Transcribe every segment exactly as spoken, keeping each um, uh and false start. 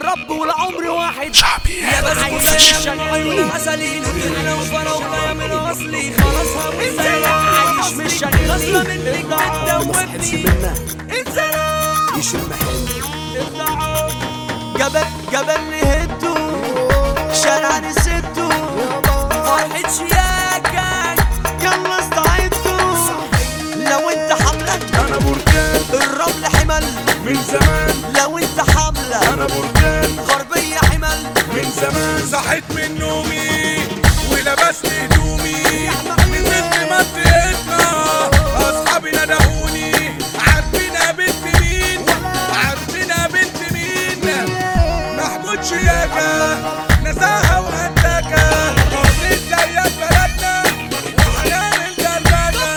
رب والعمر واحد. شعبيات يا بس عايزين عيون عسلين وكلنا وفراولة من اصلي خلاص همزة عايش مش شغال اصلا منك بتدوبني انزلوا يشم حلو اطلعوا جبل جبل نهدو شارع نسيتو فرحة شياكة يلا استعدوا لو انت حملة انا بركان الرمل حمل من زمان، لو انت حملة انا بركان غربية حمل من زمان. صحيت من نومي ولبست هدومي نزلت منطقتنا اصحابي ندهوني عارفين بنت مين، عارفين بنت مين. محمود شياكة نزاهة وهتاكة قرنين زيك بلدنا وهنعمل جلبانة.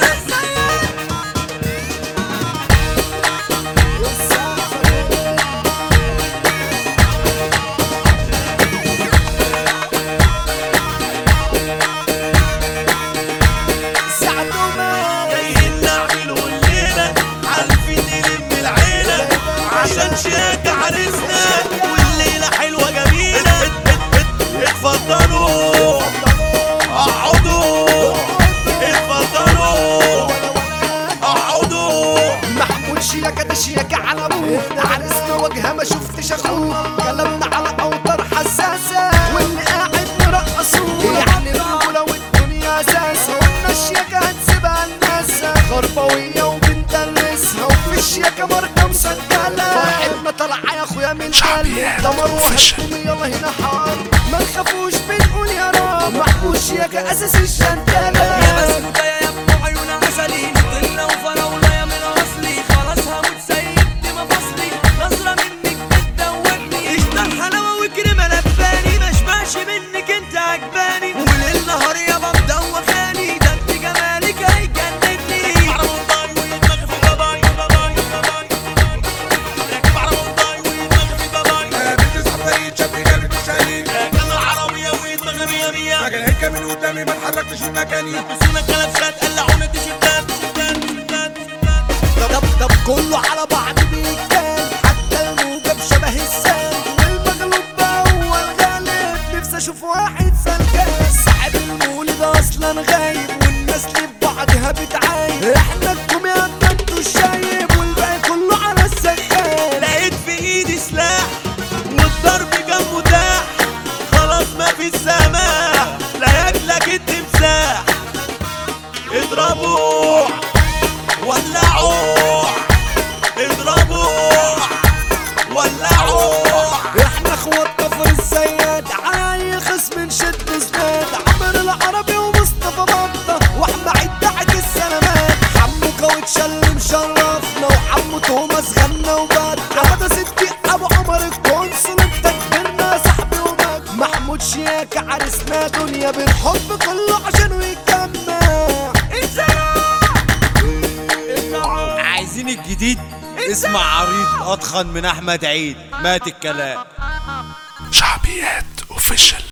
جايين نعمله الليلة عارفين نلم العيلة عشان شياكة عريسنا والليلة حلوة جميلة. اتفضلوا اقعدوا اتفضلوا اقعدوا. محمود شياكة ده شياكة على ابوه عرسنا وجهه ما شفتش اخوه كلامنا على اوتار حساسة واللي قاعد نرقصوه يعني الرجولة والدنيا اساسها وإن الشياكة هتسيبها الناس غربوية وبندلسها وفي الشياكة ماركة مسجلة فرحتنا طالعة يا اخويا من قلبي دمر وحشكم يلا هنا حار ما تخافوش بنقول يا رب محمود شياكة اساس الشنتلة. يا بسكوتة يا ابو عيون عسلين طلة وفراولة يا من اصلي خلاص هموت سيدتي مفاصلي نظرة منك بتدوبني اشتر حلاوة وكريمة لباني مشبعش منك انت عجباني وليل نهار يابا مدوخاني ده انت جمالك هيجنني. على موضاي ويدماغي في باباي باباي باباي راكب على موضاي ويدماغي في باباي بنت صحبتي شافني قلبي مش هلين كان العربية ويدماغي مية مية راجل هيك من قدامي ما اتحركتش من مكاني. لبسونا كلبشات قلعونا تيشيرتات تيشيرتات تيشيرتات تيشيرتات. طب طب كله على بعض بيتكان حتى الموجب شبه السان والمغلوب بقى هو الغالب نفسي اشوف واحد سلكان صاحب المولد اصلا غايب والناس اللي ببعضها بتعايب احنا الكوميا انتوا الشايب والباقي كله على السكان. لقيت في ايدي سلاح والضرب كان متاح خلاص ما في السماح لا ياكلك التمساح. اضربوا ولعوا اضربوا ولعوا. احنا اخوات كفر الزياد على اي خصم نشد زناد عمر العربي ومصطفى بطة واحنا عدة السلامات حمو كاوتش اللي مشرفنا وحمو توماس غنى وبات حمادة صديق ابو عمر الكونسل انت كبرنا صاحبي وبات محمود شياكة عرسنا دنيا بالحب كله عشان يتجمع. عايزين الجديد اسمع عريض اضخن من احمد عيد مات الكلام. شعبيات اوفيشال.